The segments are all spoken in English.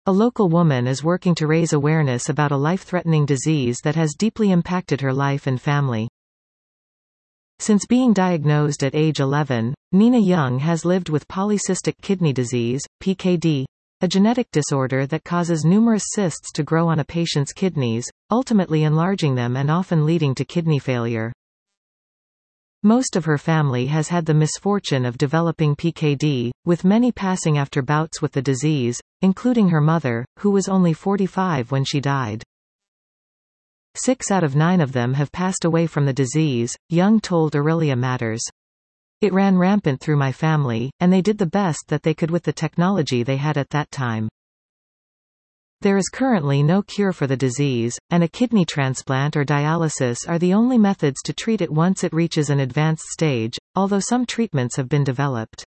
A local woman is working to raise awareness about a life-threatening disease that has deeply impacted her life and family. Since being diagnosed at age 11, Nina Young has lived with polycystic kidney disease, PKD, a genetic disorder that causes numerous cysts to grow on a patient's kidneys, ultimately enlarging them and often leading to kidney failure. Most of her family has had the misfortune of developing PKD, with many passing after bouts with the disease, including her mother, who was only 45 when she died. 6 out of 9 of them have passed away from the disease, Young told Aurelia Matters. It ran rampant through my family, and they did the best that they could with the technology they had at that time. There is currently no cure for the disease, and a kidney transplant or dialysis are the only methods to treat it once it reaches an advanced stage, although some treatments have been developed.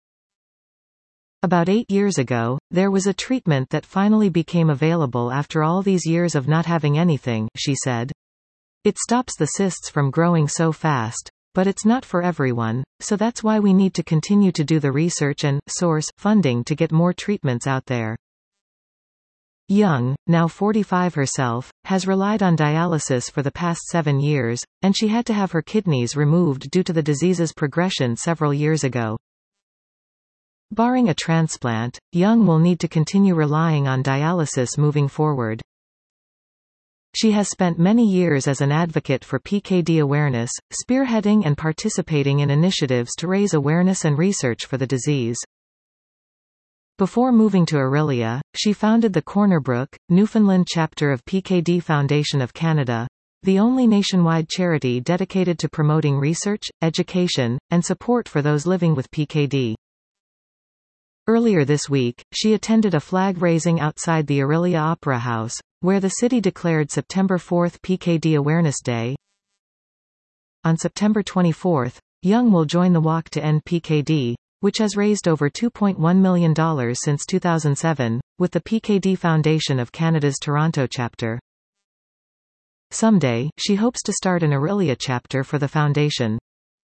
About 8 years ago, there was a treatment that finally became available after all these years of not having anything, she said. It stops the cysts from growing so fast, but it's not for everyone, so that's why we need to continue to do the research and source funding to get more treatments out there. Young, now 45 herself, has relied on dialysis for the past 7 years, and she had to have her kidneys removed due to the disease's progression several years ago. Barring a transplant, Young will need to continue relying on dialysis moving forward. She has spent many years as an advocate for PKD awareness, spearheading and participating in initiatives to raise awareness and research for the disease. Before moving to Aurelia, she founded the Corner Brook, Newfoundland chapter of PKD Foundation of Canada, the only nationwide charity dedicated to promoting research, education, and support for those living with PKD. Earlier this week, she attended a flag raising outside the Aurelia Opera House, where the city declared September 4 PKD Awareness Day. On September 24, Young will join the Walk to End PKD, which has raised over $2.1 million since 2007, with the PKD Foundation of Canada's Toronto chapter. Someday, she hopes to start an Aurelia chapter for the foundation.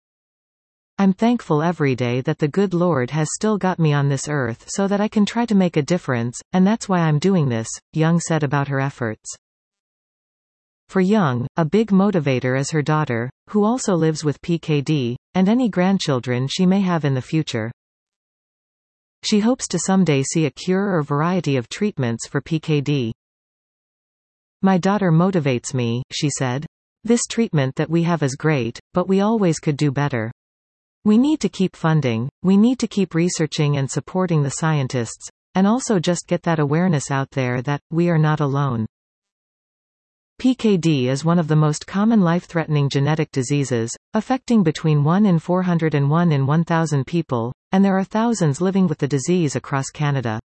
I'm thankful every day that the good Lord has still got me on this earth so that I can try to make a difference, and that's why I'm doing this, Young said about her efforts. For Young, a big motivator is her daughter, who also lives with PKD, and any grandchildren she may have in the future. She hopes to someday see a cure or variety of treatments for PKD. My daughter motivates me, she said. This treatment that we have is great, but we always could do better. We need to keep funding, we need to keep researching and supporting the scientists, and also just get that awareness out there that we are not alone. PKD is one of the most common life-threatening genetic diseases, affecting between 1 in 400 and 1 in 1,000 people, and there are thousands living with the disease across Canada.